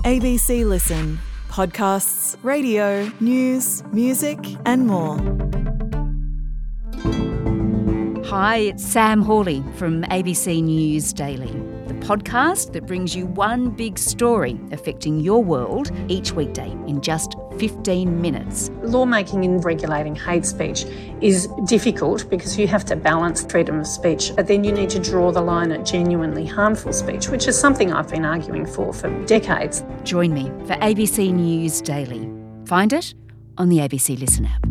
ABC Listen. Podcasts, radio, news, music and more. Hi, it's Sam Hawley from ABC News Daily, the podcast that brings you one big story affecting your world each weekday in just 15 minutes. Lawmaking in regulating hate speech is difficult because you have to balance freedom of speech, but then you need to draw the line at genuinely harmful speech, which is something I've been arguing for decades. Join me for ABC News Daily. Find it on the ABC Listen app.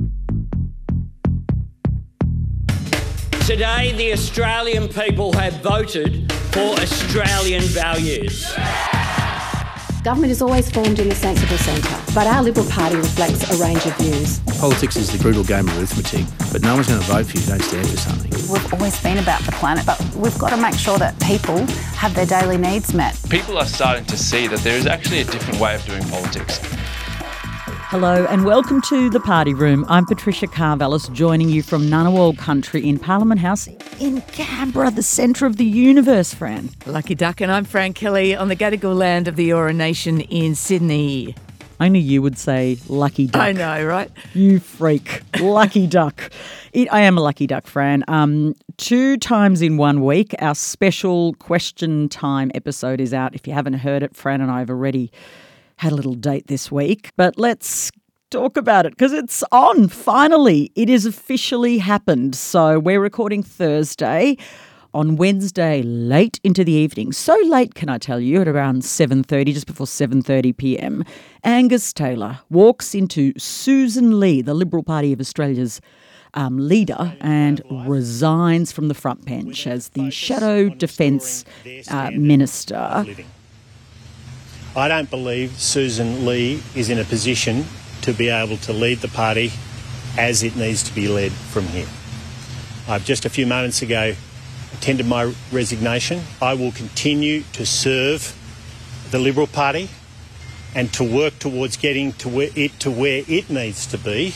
Today, the Australian people have voted for Australian values. Government is always formed in the sensible centre, but our Liberal Party reflects a range of views. Politics is the brutal game of arithmetic, but no one's going to vote for you if you don't stand for something. We've always been about the planet, but we've got to make sure that people have their daily needs met. People are starting to see that there is actually a different way of doing politics. Hello and welcome to The Party Room. I'm Patricia Carvelis, joining you from Ngunnawal country in Parliament House in Canberra, the centre of the universe, Fran. Lucky duck, and I'm Fran Kelly on the Gadigal land of the Eora Nation in Sydney. Only you would say lucky duck. I know, right? You freak. Lucky duck. I am a lucky duck, Fran. 2 times in 1 week, our special question time episode is out. If you haven't heard it, Fran and I have already had a little date this week, but let's talk about it because it's on. Finally, it has officially happened. So we're recording Thursday. On Wednesday, late into the evening, so late can I tell you, at around 7:30, just before 7:30 p.m, Angus Taylor walks into Susan Lee, the Liberal Party of Australia's leader, and resigns from the front bench as the Shadow Defence Minister. I don't believe Susan Lee is in a position to be able to lead the party as it needs to be led from here. I've just a few moments ago tendered my resignation. I will continue to serve the Liberal Party and to work towards getting to where it needs to be.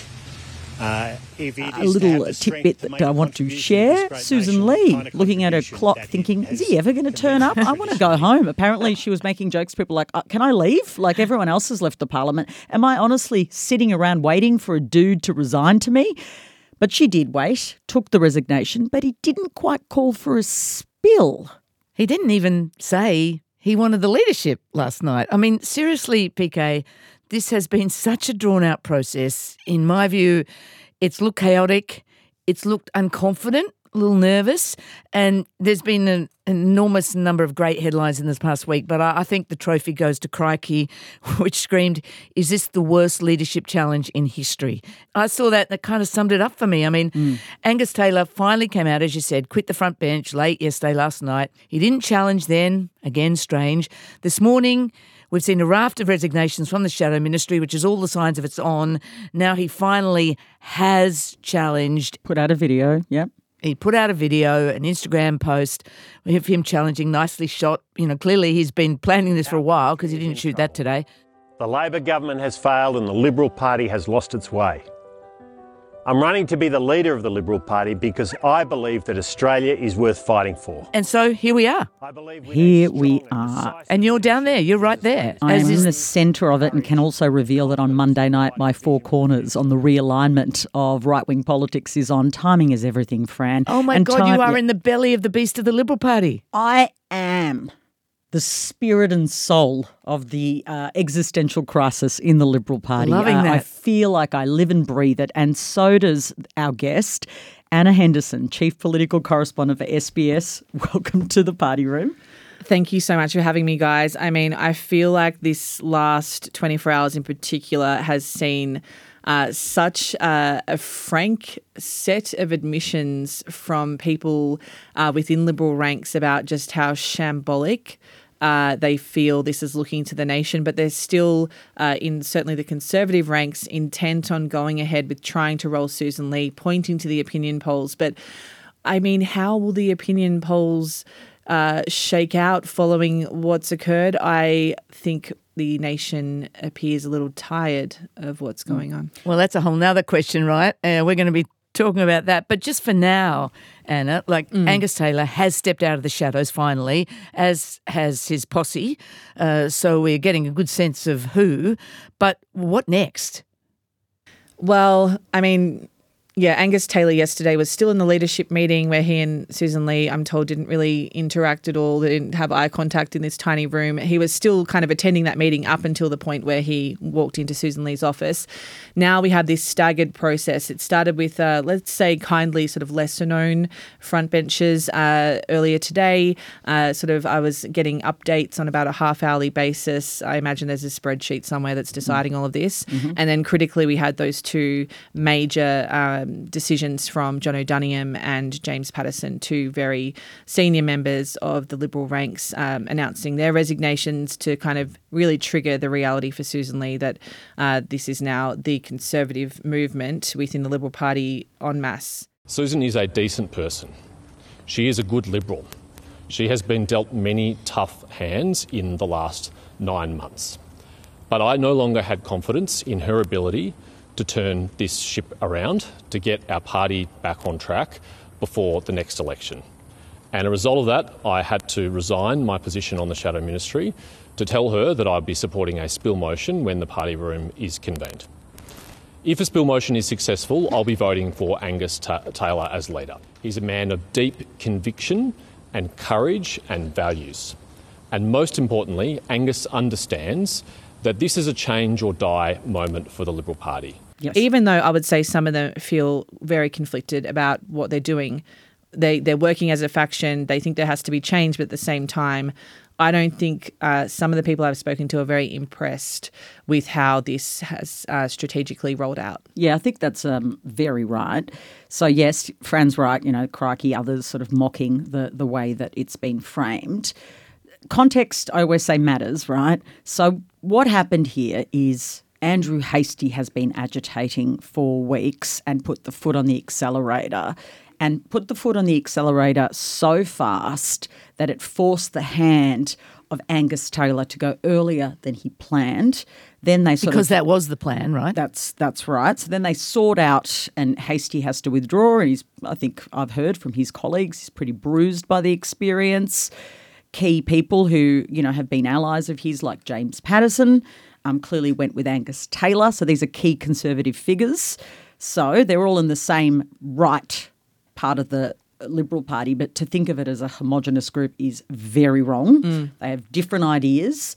A little tidbit that I want to share. Susan Lee, looking at her clock thinking, is he ever going to turn up? I want to go home. Apparently she was making jokes to people like, can I leave? Like everyone else has left the parliament. Am I honestly sitting around waiting for a dude to resign to me? But she did wait, took the resignation, but he didn't quite call for a spill. He didn't even say he wanted the leadership last night. I mean, seriously, PK, this has been such a drawn-out process. In my view, it's looked chaotic, it's looked unconfident, a little nervous, and there's been an enormous number of great headlines in this past week, but I think the trophy goes to Crikey, which screamed, is this the worst leadership challenge in history? I saw that and it kind of summed it up for me. I mean, Angus Taylor finally came out, as you said, quit the front bench late last night. He didn't challenge then, again, strange. This morning, we've seen a raft of resignations from the Shadow Ministry, which is all the signs of it's on. Now he finally has challenged. Put out a video, yep. He put out a video, an Instagram post of him challenging, nicely shot. You know, clearly he's been planning this for a while because he didn't shoot that today. The Labor government has failed and the Liberal Party has lost its way. I'm running to be the leader of the Liberal Party because I believe that Australia is worth fighting for. And so here we are. Here we are. And you're down there. You're right there. I'm in the centre of it and can also reveal that on Monday night, my 4 corners on the realignment of right-wing politics is on. Timing is everything, Fran. Oh, my God, you are in the belly of the beast of the Liberal Party. I am the spirit and soul of the existential crisis in the Liberal Party. Loving that. I feel like I live and breathe it, and so does our guest, Anna Henderson, Chief Political Correspondent for SBS. Welcome to the Party Room. Thank you so much for having me, guys. I mean, I feel like this last 24 hours in particular has seen such a frank set of admissions from people within Liberal ranks about just how shambolic they feel this is looking to the nation, but they're still, in certainly the Conservative ranks, intent on going ahead with trying to roll Susan Lee, pointing to the opinion polls. But, I mean, how will the opinion polls shake out following what's occurred? I think the nation appears a little tired of what's going on. Well, that's a whole nother question, right? We're going to be talking about that. But just for now, Anna, Angus Taylor has stepped out of the shadows finally, as has his posse. So we're getting a good sense of who. But what next? Well, I mean, yeah, Angus Taylor yesterday was still in the leadership meeting where he and Susan Lee, I'm told, didn't really interact at all. They didn't have eye contact in this tiny room. He was still kind of attending that meeting up until the point where he walked into Susan Lee's office. Now we have this staggered process. It started with, let's say, kindly sort of lesser-known frontbenchers earlier today. I was getting updates on about a half-hourly basis. I imagine there's a spreadsheet somewhere that's deciding all of this. Mm-hmm. And then critically, we had those two major decisions from John O'Duniam and James Patterson, two very senior members of the Liberal ranks, announcing their resignations to kind of really trigger the reality for Susan Lee that this is now the Conservative movement within the Liberal Party en masse. Susan is a decent person. She is a good Liberal. She has been dealt many tough hands in the last 9 months. But I no longer had confidence in her ability to turn this ship around, to get our party back on track before the next election. And as a result of that, I had to resign my position on the Shadow Ministry to tell her that I'd be supporting a spill motion when the party room is convened. If a spill motion is successful, I'll be voting for Angus Taylor as leader. He's a man of deep conviction and courage and values. And most importantly, Angus understands that this is a change or die moment for the Liberal Party. Yes. Even though I would say some of them feel very conflicted about what they're doing, they're working as a faction, they think there has to be change, but at the same time, I don't think some of the people I've spoken to are very impressed with how this has strategically rolled out. Yeah, I think that's very right. So yes, Fran's right, crikey, others sort of mocking the way that it's been framed. Context, I always say, matters, right? So what happened here is Andrew Hastie has been agitating for weeks and put the foot on the accelerator so fast that it forced the hand of Angus Taylor to go earlier than he planned. Then they because that was the plan, right? That's right. So then they sought out, and Hastie has to withdraw. And I think I've heard from his colleagues, he's pretty bruised by the experience. Key people who have been allies of his, like James Patterson, clearly went with Angus Taylor. So these are key Conservative figures. So they're all in the same right part of the Liberal Party, but to think of it as a homogenous group is very wrong. They have different ideas.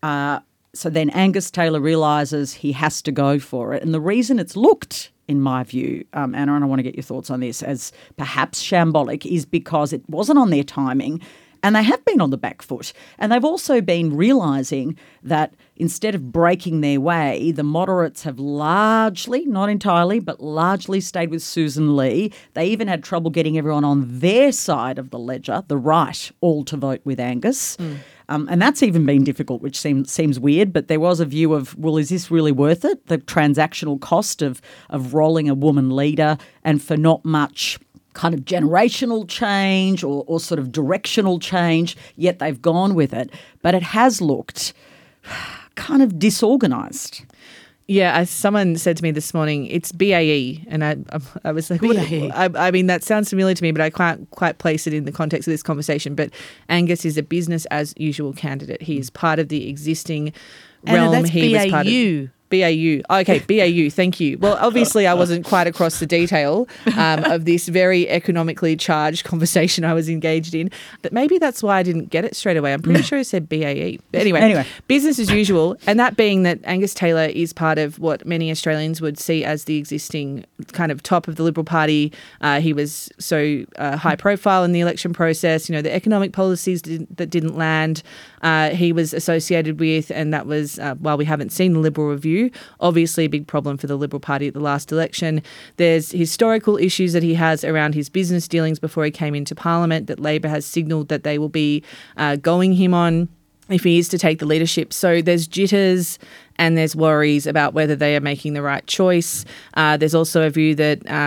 So then Angus Taylor realises he has to go for it. And the reason it's looked, in my view, Anna, and I want to get your thoughts on this, as perhaps shambolic, is because it wasn't on their timing. And they have been on the back foot. And they've also been realising that instead of breaking their way, the moderates have largely, not entirely, but largely stayed with Susan Lee. They even had trouble getting everyone on their side of the ledger, the right, all to vote with Angus. And that's even been difficult, which seems weird. But there was a view of, well, is this really worth it? The transactional cost of rolling a woman leader, and for not much kind of generational change or sort of directional change, yet they've gone with it. But it has looked kind of disorganised. Yeah, as someone said to me this morning, it's BAE, and I was like, BAE. I mean, that sounds familiar to me, but I can't quite place it in the context of this conversation. But Angus is a business as usual candidate. He is part of the existing realm. That's he BAU. was part of BAU. Okay, BAU, thank you. Well, obviously I wasn't quite across the detail of this very economically charged conversation I was engaged in, but maybe that's why I didn't get it straight away. I'm pretty sure I said BAE. But anyway, business as usual, and that being that Angus Taylor is part of what many Australians would see as the existing kind of top of the Liberal Party. He was so high profile in the election process, the economic policies that didn't land, he was associated with, and that was, while we haven't seen the Liberal Review, obviously a big problem for the Liberal Party at the last election. There's historical issues that he has around his business dealings before he came into Parliament that Labor has signalled that they will be going him on if he is to take the leadership. So there's jitters and there's worries about whether they are making the right choice. There's also a view that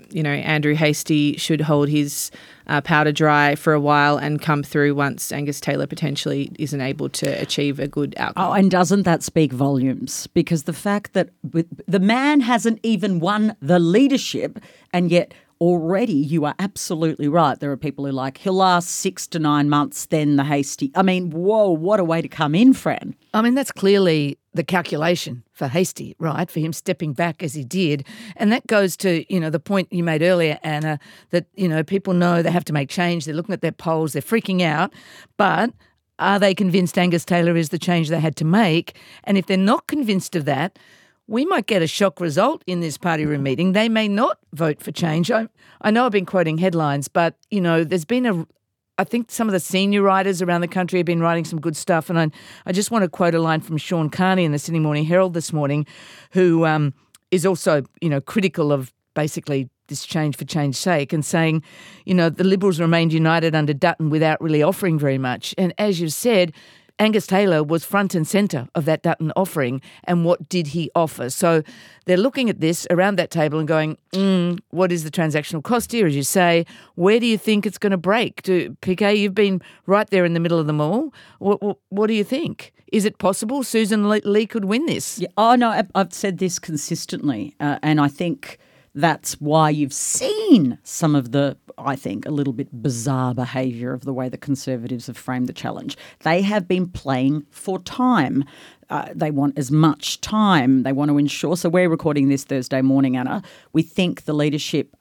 Andrew Hastie should hold his powder dry for a while and come through once Angus Taylor potentially isn't able to achieve a good outcome. Oh, and doesn't that speak volumes? Because the fact that the man hasn't even won the leadership, and yet already you are absolutely right. There are people who are like, he'll last 6 to 9 months, then the Hastie. I mean, whoa, what a way to come in, Fran. I mean, that's clearly the calculation for Hastie, right, for him stepping back as he did. And that goes to, the point you made earlier, Anna, that, people know they have to make change. They're looking at their polls. They're freaking out. But are they convinced Angus Taylor is the change they had to make? And if they're not convinced of that, we might get a shock result in this party room meeting. They may not vote for change. I know I've been quoting headlines, but, there's been I think some of the senior writers around the country have been writing some good stuff. And I just want to quote a line from Sean Carney in the Sydney Morning Herald this morning, who is also, critical of basically this change for change's sake, and saying, the Liberals remained united under Dutton without really offering very much. And as you've said, Angus Taylor was front and centre of that Dutton offering, and what did he offer? So they're looking at this around that table and going, what is the transactional cost here, as you say? Where do you think it's going to break? PK, you've been right there in the middle of them all. What do you think? Is it possible Susan Lee could win this? Yeah, no, I've said this consistently, and I think that's why you've seen some of the, I think, a little bit bizarre behaviour of the way the Conservatives have framed the challenge. They have been playing for time. They want as much time. They want to ensure. So we're recording this Thursday morning, Anna. We think the leadership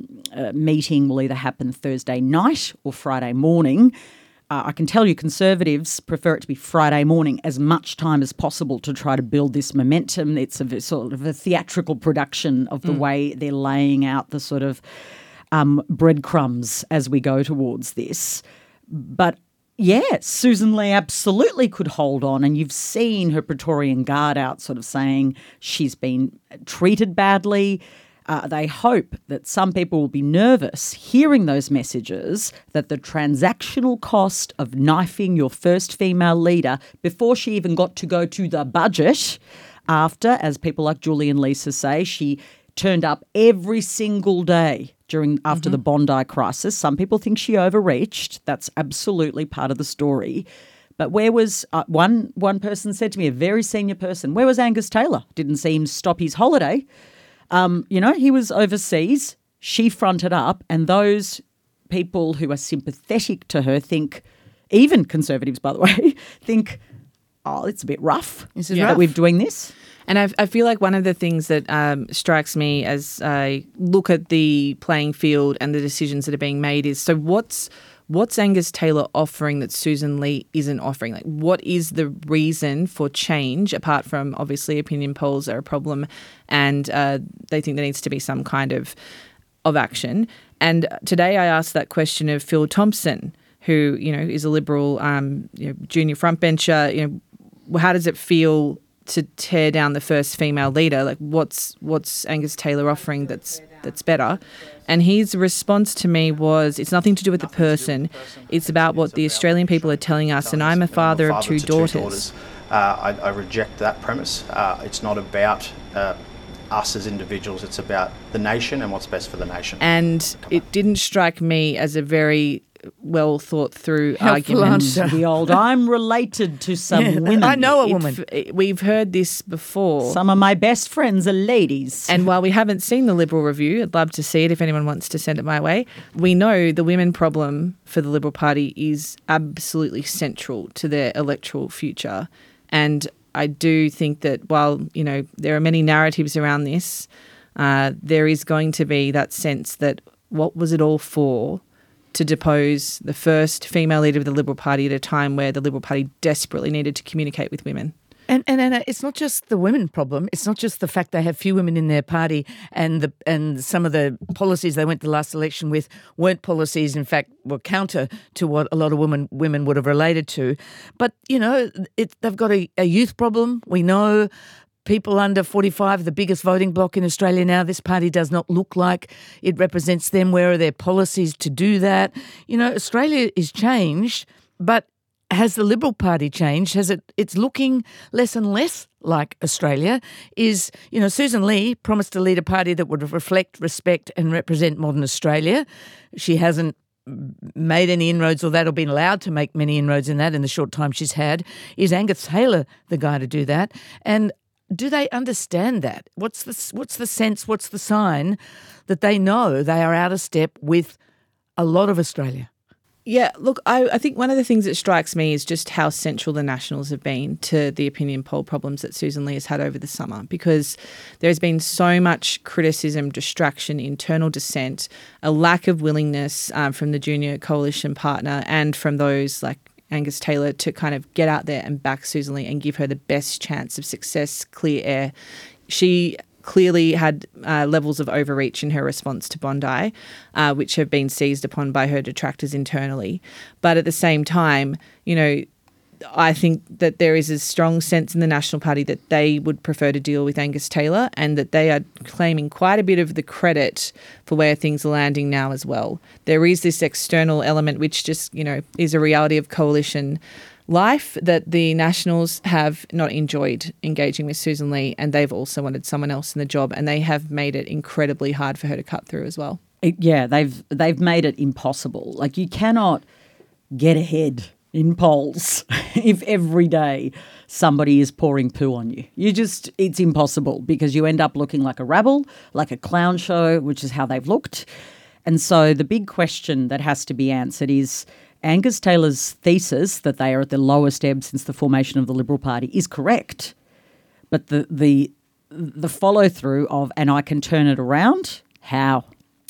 meeting will either happen Thursday night or Friday morning. I can tell you Conservatives prefer it to be Friday morning, as much time as possible to try to build this momentum. It's a sort of a theatrical production of the way they're laying out the sort of breadcrumbs as we go towards this. But yeah, Susan Lee absolutely could hold on, and you've seen her Praetorian Guard out sort of saying she's been treated badly. They hope that some people will be nervous hearing those messages, that the transactional cost of knifing your first female leader before she even got to go to the budget, after, as people like Julie and Lisa say, she turned up every single day after the Bondi crisis. Some people think she overreached. That's absolutely part of the story. But where was one person said to me, a very senior person, where was Angus Taylor? Didn't see him stop his holiday. He was overseas. She fronted up, and those people who are sympathetic to her think, even Conservatives, by the way, think, it's a bit rough that we're doing this. And I feel like one of the things that strikes me as I look at the playing field and the decisions that are being made is, so what's Angus Taylor offering that Susan Lee isn't offering? Like, what is the reason for change, apart from obviously opinion polls are a problem and they think there needs to be some kind of action? And today I asked that question of Phil Thompson, who, is a Liberal junior frontbencher. How does it feel to tear down the first female leader? Like, what's Angus Taylor offering that's better? And his response to me was, it's nothing to do with the person. It's about what the Australian people are telling us. And I'm a father of two daughters. I reject that premise. It's not about us as individuals. It's about the nation and what's best for the nation. And it didn't strike me as a very well thought through argument. The old, I'm related to some women. I know a woman. We've heard this before. Some of my best friends are ladies. And while we haven't seen the Liberal review, I'd love to see it if anyone wants to send it my way. We know the women problem for the Liberal Party is absolutely central to their electoral future. And I do think that while, there are many narratives around this, there is going to be that sense that what was it all for, to depose the first female leader of the Liberal Party at a time where the Liberal Party desperately needed to communicate with women. And it's not just the women problem. It's not just the fact they have few women in their party, and some of the policies they went to the last election with weren't policies, in fact, were counter to what a lot of women would have related to. But, they've got a youth problem. We know people under 45, the biggest voting bloc in Australia now. This party does not look like it represents them. Where are their policies to do that? Australia is changed, but has the Liberal Party changed? It's looking less and less like Australia. Susan Lee promised to lead a party that would reflect, respect and represent modern Australia. She hasn't made any inroads or been allowed to make many inroads in that in the short time she's had. Is Angus Taylor the guy to do that? And do they understand that? What's the sense, what's the sign that they know they are out of step with a lot of Australia? Yeah, look, I think one of the things that strikes me is just how central the Nationals have been to the opinion poll problems that Susan Lee has had over the summer, because there's been so much criticism, distraction, internal dissent, a lack of willingness from the junior coalition partner and from those like Angus Taylor to kind of get out there and back Susan Lee and give her the best chance of success, clear air. She clearly had levels of overreach in her response to Bondi, which have been seized upon by her detractors internally. But at the same time, I think that there is a strong sense in the National Party that they would prefer to deal with Angus Taylor, and that they are claiming quite a bit of the credit for where things are landing now as well. There is this external element which just, is a reality of coalition life, that the Nationals have not enjoyed engaging with Susan Lee, and they've also wanted someone else in the job, and they have made it incredibly hard for her to cut through as well. They've made it impossible. Like, you cannot get ahead in polls if every day somebody is pouring poo on you. It's impossible, because you end up looking like a rabble, like a clown show, which is how they've looked. And so the big question that has to be answered is, Angus Taylor's thesis that they are at the lowest ebb since the formation of the Liberal Party is correct, but the follow-through of, and I can turn it around, how?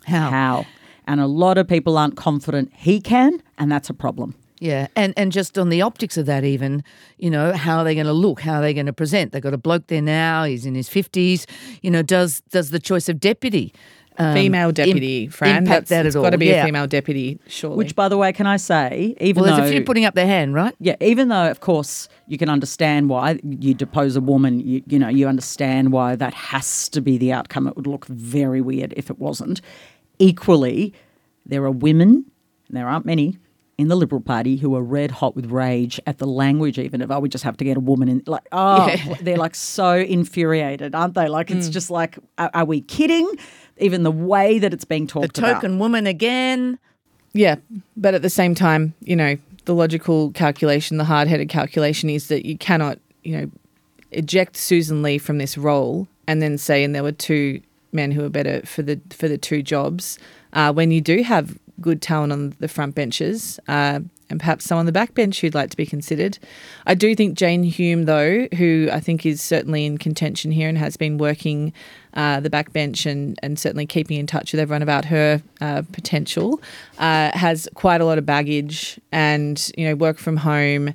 And a lot of people aren't confident he can, and that's a problem. Yeah, and just on the optics of that even, how are they going to look? How are they going to present? They've got a bloke there now, he's in his 50s. Does the choice of deputy female deputy, Fran. Impact that at all? It's got to be a female deputy, surely. Which, by the way, can I say, there's a few putting up their hand, right? Yeah, even though, of course, you can understand why you depose a woman, you understand why that has to be the outcome. It would look very weird if it wasn't. Equally, there are women, and there aren't many, in the Liberal Party who are red hot with rage at the language even of, we just have to get a woman in. They're like so infuriated, aren't they? Like, it's just like, are we kidding? Even the way that it's being talked about. The token woman again. Yeah, but at the same time, the logical calculation, the hard-headed calculation is that you cannot, eject Susan Lee from this role and then say, and there were two men who are better for the two jobs, when you do have good talent on the front benches and perhaps some on the back bench who'd like to be considered. I do think Jane Hume, though, who I think is certainly in contention here and has been working the back bench and certainly keeping in touch with everyone about her potential, has quite a lot of baggage and, work from home,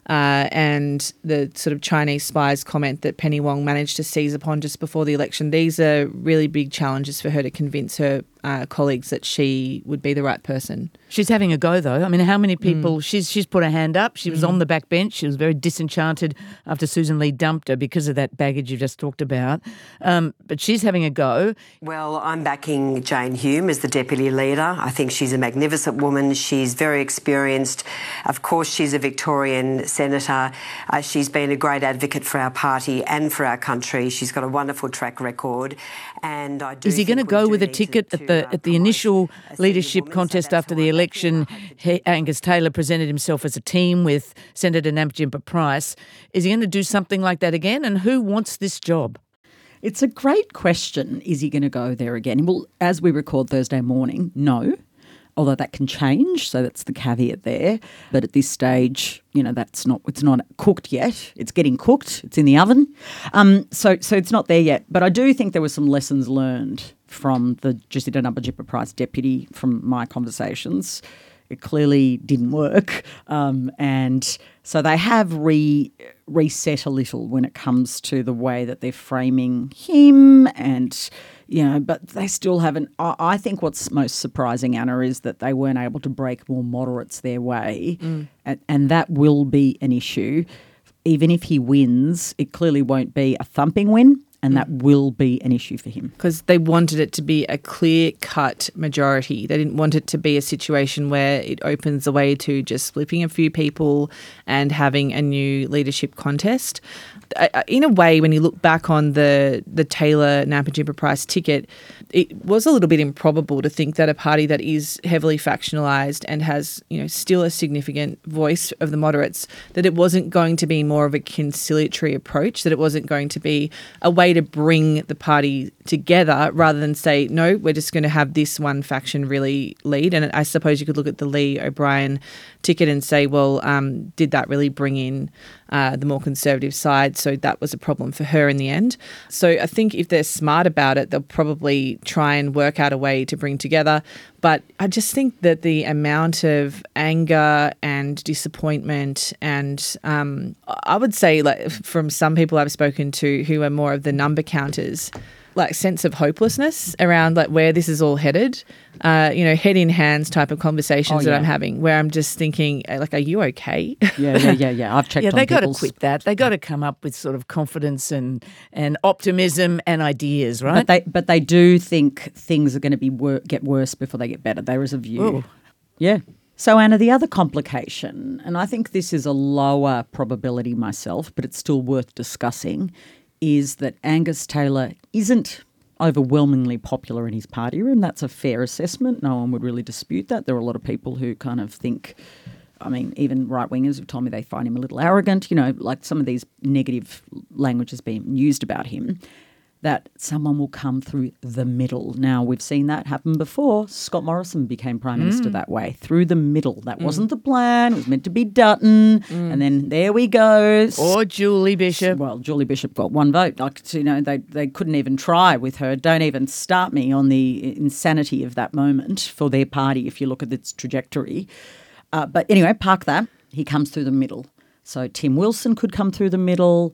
and the sort of Chinese spies comment that Penny Wong managed to seize upon just before the election. These are really big challenges for her to convince her colleagues that she would be the right person. She's having a go, though. I mean, how many people... She's put her hand up. She was on the back bench. She was very disenchanted after Susan Lee dumped her because of that baggage you just talked about. But she's having a go. Well, I'm backing Jane Hume as the deputy leader. I think she's a magnificent woman. She's very experienced. Of course, she's a Victorian senator. She's been a great advocate for our party and for our country. She's got a wonderful track record. And I do. Is he going to go with a ticket at the initial leadership contest after the election? Angus Taylor presented himself as a team with Senator Nampijinpa Price. Is he going to do something like that again? And who wants this job? It's a great question. Is he going to go there again? Well, as we record Thursday morning, no. Although that can change, so that's the caveat there. But at this stage, it's not cooked yet. It's getting cooked. It's in the oven. So it's not there yet. But I do think there were some lessons learned from the Jacinta Nampijinpa Price deputy from my conversations. It clearly didn't work. And so they have reset a little when it comes to the way that they're framing him and... but they still haven't. I think what's most surprising, Anna, is that they weren't able to break more moderates their way. And that will be an issue. Even if he wins, it clearly won't be a thumping win. And that will be an issue for him. Because they wanted it to be a clear-cut majority. They didn't want it to be a situation where it opens the way to just flipping a few people and having a new leadership contest. In a way, when you look back on the Taylor Nampijinpa Price ticket, it was a little bit improbable to think that a party that is heavily factionalised and has, still a significant voice of the moderates, that it wasn't going to be more of a conciliatory approach, that it wasn't going to be a way to bring the party together rather than say, no, we're just going to have this one faction really lead. And I suppose you could look at the Lee O'Brien ticket and say, well, did that really bring in the more conservative side? So that was a problem for her in the end. So I think if they're smart about it, they'll probably try and work out a way to bring together. But I just think that the amount of anger and disappointment and I would say, like, from some people I've spoken to who are more of the number counters, like sense of hopelessness around like where this is all headed, head in hands type of conversations that I'm having, where I'm just thinking, like, are you okay? Yeah. I've checked on they got to people's... quit that. They got to come up with sort of confidence and optimism and ideas, right? But they do think things are going to get worse before they get better. There is a view. Ooh. Yeah. So, Anna, the other complication, and I think this is a lower probability myself, but it's still worth discussing, is that Angus Taylor isn't overwhelmingly popular in his party room. That's a fair assessment. No one would really dispute that. There are a lot of people who kind of think, I mean, even right-wingers have told me they find him a little arrogant, like some of these negative language is being used about him, that someone will come through the middle. Now, we've seen that happen before. Scott Morrison became Prime Minister that way, through the middle. That wasn't the plan. It was meant to be Dutton. And then there we go. Or Julie Bishop. Well, Julie Bishop got one vote. Like, they couldn't even try with her. Don't even start me on the insanity of that moment for their party if you look at its trajectory. But anyway, park that. He comes through the middle. So Tim Wilson could come through the middle.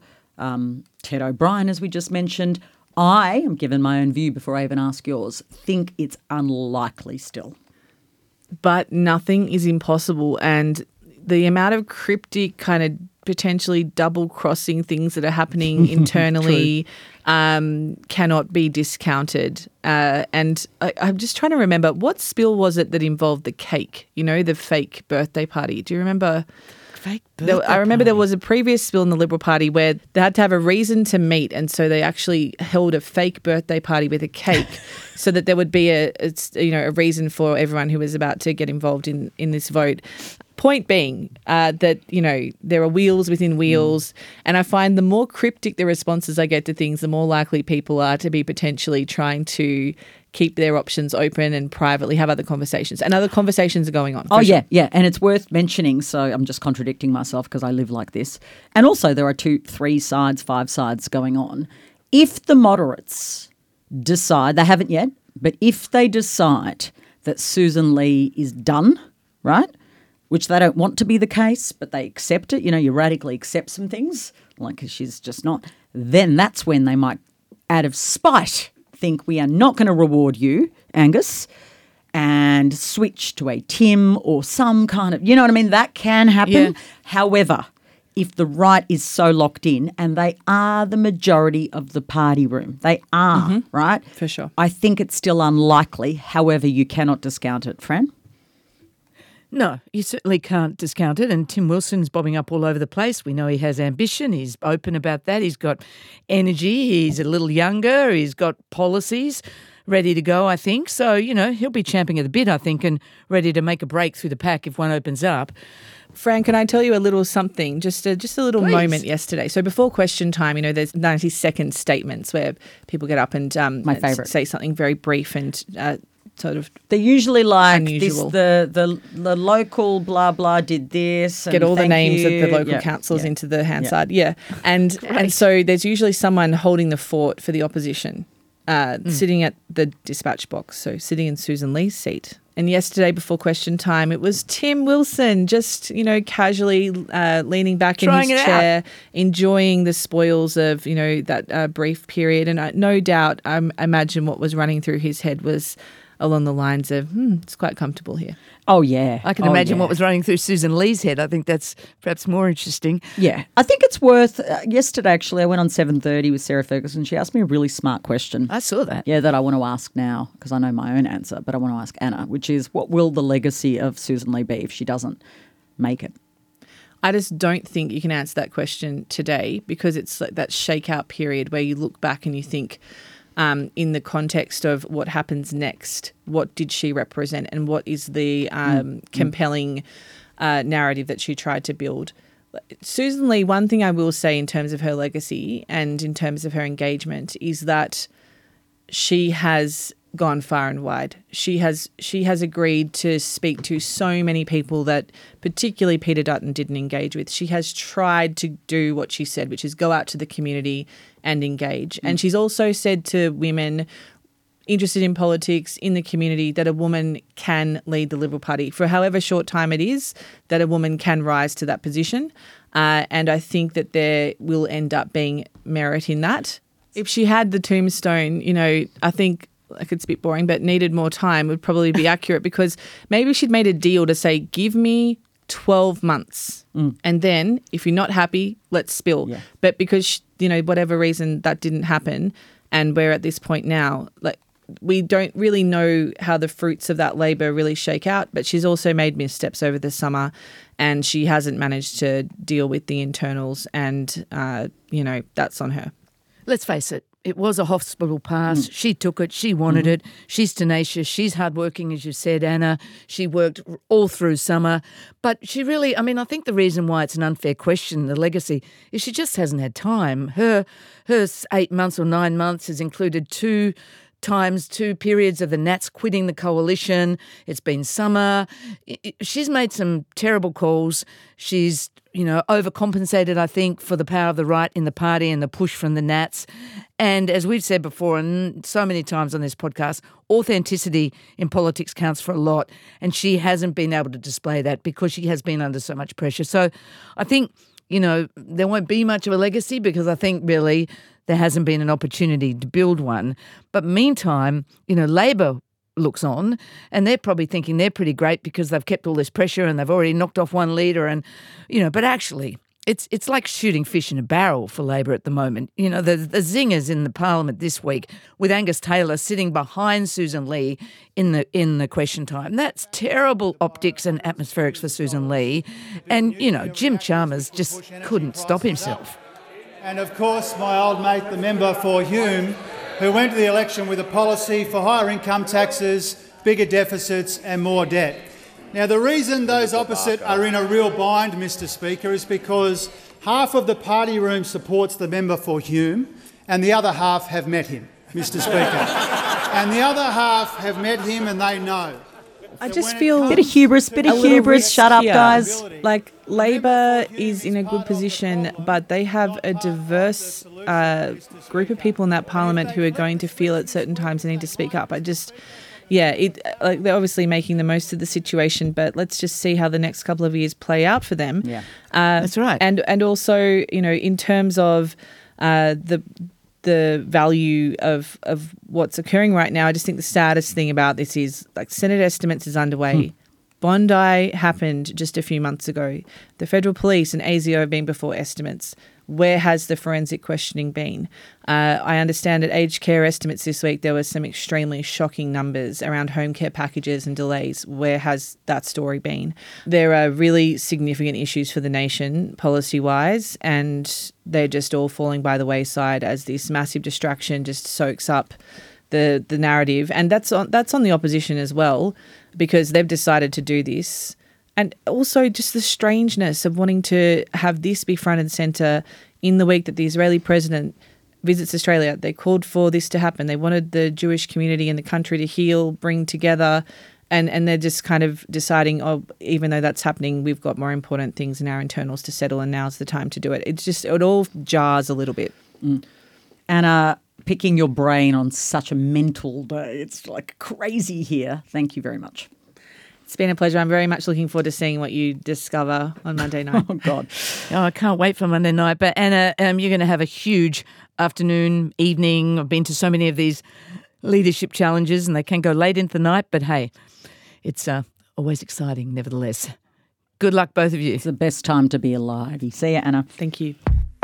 Ted O'Brien, as we just mentioned. I am giving my own view before I even ask yours. Think it's unlikely still. But nothing is impossible. And the amount of cryptic kind of potentially double-crossing things that are happening internally cannot be discounted. And I'm just trying to remember, what spill was it that involved the cake, the fake birthday party? Do you remember? I remember there was a previous spill in the Liberal Party where they had to have a reason to meet, and so they actually held a fake birthday party with a cake so that there would be a reason for everyone who was about to get involved in this vote. Point being that, there are wheels within wheels, and I find the more cryptic the responses I get to things, the more likely people are to be potentially trying to keep their options open and privately have other conversations. And other conversations are going on. Yeah. And it's worth mentioning, so I'm just contradicting myself because I live like this. And also there are 2, 3 sides, 5 sides going on. If the moderates decide, they haven't yet, but if they decide that Susan Lee is done, right, which they don't want to be the case, but they accept it, you radically accept some things, like she's just not, then that's when they might, out of spite, think we are not going to reward you, Angus, and switch to a Tim or some kind of, you know what I mean? That can happen. Yeah. However, if the right is so locked in, and they are the majority of the party room, they are, right? For sure. I think it's still unlikely. However, you cannot discount it, Fran. No, you certainly can't discount it. And Tim Wilson's bobbing up all over the place. We know he has ambition. He's open about that. He's got energy. He's a little younger. He's got policies ready to go, I think. So, he'll be champing at the bit, I think, and ready to make a break through the pack if one opens up. Fran, can I tell you a little something? Just a little Please. Moment yesterday. So before question time, there's 90-second statements where people get up and my favourite, say something very brief and sort of they're usually like unusual. This, the local blah blah did this. And get all the names you. of the local councillors into the Hansard. And so there's usually someone holding the fort for the opposition, sitting at the dispatch box. So sitting in Susan Lee's seat. And yesterday before question time, it was Tim Wilson just, casually leaning back in his chair, enjoying the spoils of, that brief period. And no doubt, I imagine what was running through his head was, along the lines of, it's quite comfortable here. Oh, yeah. I can imagine what was running through Susan Lee's head. I think that's perhaps more interesting. Yeah. I think it's worth yesterday, actually, I went on 7:30 with Sarah Ferguson. She asked me a really smart question. I saw that. Yeah, that I want to ask now because I know my own answer, but I want to ask Anna, which is what will the legacy of Susan Lee be if she doesn't make it? I just don't think you can answer that question today because it's like that shakeout period where you look back and you think, in the context of what happens next, what did she represent and what is the compelling narrative that she tried to build. Susan Lee, one thing I will say in terms of her legacy and in terms of her engagement is that she has gone far and wide. She has agreed to speak to so many people that particularly Peter Dutton didn't engage with. She has tried to do what she said, which is go out to the community and engage. And she's also said to women interested in politics in the community that a woman can lead the Liberal Party for however short time it is, that a woman can rise to that position. And I think that there will end up being merit in that. If she had the tombstone, I think, like it's a bit boring, but needed more time would probably be accurate because maybe she'd made a deal to say, give me 12 months and then if you're not happy, let's spill. Yeah. But because, whatever reason that didn't happen and we're at this point now, like we don't really know how the fruits of that labour really shake out, but she's also made missteps over the summer and she hasn't managed to deal with the internals and, that's on her. Let's face it. It was a hospital pass. She took it. She wanted it. She's tenacious. She's hardworking, as you said, Anna. She worked all through summer. But she really, I think the reason why it's an unfair question, the legacy, is she just hasn't had time. Her 8 months or 9 months has included two periods of the Nats quitting the coalition. It's been summer. She's made some terrible calls. She's, overcompensated, I think, for the power of the right in the party and the push from the Nats. And as we've said before, and so many times on this podcast, authenticity in politics counts for a lot. And she hasn't been able to display that because she has been under so much pressure. So I think, there won't be much of a legacy because I think really there hasn't been an opportunity to build one. But meantime, Labor looks on and they're probably thinking they're pretty great because they've kept all this pressure and they've already knocked off one leader and, but actually it's like shooting fish in a barrel for Labor at the moment. The zingers in the parliament this week with Angus Taylor sitting behind Susan Lee in the question time. That's terrible optics and atmospherics for Susan Lee. And, Jim Chalmers just couldn't stop himself. And of course, my old mate, the member for Hume, who went to the election with a policy for higher income taxes, bigger deficits and more debt. Now, the reason those opposite are in a real bind, Mr Speaker, is because half of the party room supports the member for Hume and the other half have met him, Mr Speaker. And the other half have met him and they know. I just feel bit of hubris. Shut up, guys. Like Labor is in a good position, but they have a diverse group of people in that parliament who are going to feel at certain times they need to speak up. They're obviously making the most of the situation, but let's just see how the next couple of years play out for them. Yeah, that's right. And also, in terms of the value of what's occurring right now, I just think the saddest thing about this is like Senate estimates is underway. Bondi happened just a few months ago. The Federal Police and ASIO have been before estimates. Where has the forensic questioning been? I understand at aged care estimates this week there were some extremely shocking numbers around home care packages and delays. Where has that story been? There are really significant issues for the nation policy-wise, and they're just all falling by the wayside as this massive distraction just soaks up the narrative. And that's on the opposition as well, because they've decided to do this. And also just the strangeness of wanting to have this be front and centre in the week that the Israeli president visits Australia. They called for this to happen. They wanted the Jewish community in the country to heal, bring together, and they're just kind of deciding, even though that's happening, we've got more important things in our internals to settle and now's the time to do it. It all jars a little bit. Anna, picking your brain on such a mental day. It's like crazy here. Thank you very much. It's been a pleasure. I'm very much looking forward to seeing what you discover on Monday night. Oh, God. I can't wait for Monday night. But, Anna, you're going to have a huge afternoon, evening. I've been to so many of these leadership challenges and they can go late into the night, but hey, it's always exciting nevertheless. Good luck, both of you. It's the best time to be alive. See you, Anna. Thank you.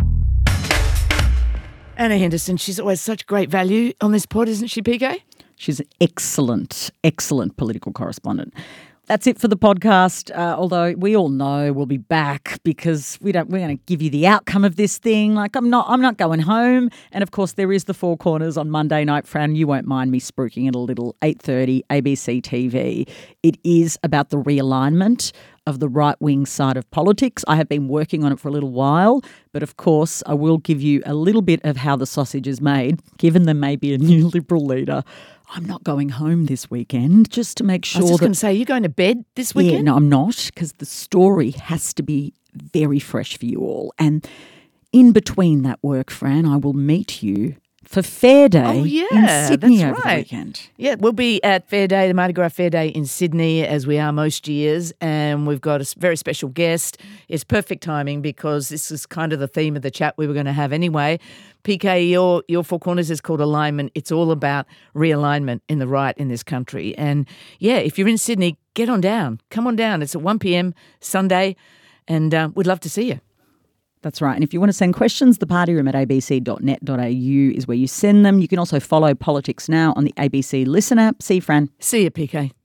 Anna Henderson, she's always such great value on this pod, isn't she, PK? She's an excellent, excellent political correspondent. That's it for the podcast, although we all know we'll be back because we're going to give you the outcome of this thing. Like, I'm not going home. And, of course, there is the Four Corners on Monday night, Fran. You won't mind me spruiking it a little, 8:30, ABC TV. It is about the realignment of the right-wing side of politics. I have been working on it for a little while, but, of course, I will give you a little bit of how the sausage is made, given there may be a new Liberal leader. I'm not going home this weekend, just to make sure I was just going to say, you're going to bed this weekend? Yeah, no, I'm not, because the story has to be very fresh for you all. And in between that work, Fran, I will meet you for Fair Day in Sydney over the weekend. Yeah, we'll be at Fair Day, the Mardi Gras Fair Day in Sydney, as we are most years, and we've got a very special guest. It's perfect timing because this is kind of the theme of the chat we were going to have anyway. PK, your Four Corners is called Alignment. It's all about realignment in the right in this country. And yeah, if you're in Sydney, get on down. Come on down. It's at 1 p.m. Sunday, and we'd love to see you. That's right. And if you want to send questions, the partyroom at abc.net.au is where you send them. You can also follow Politics Now on the ABC Listen app. See you, Fran. See you, PK.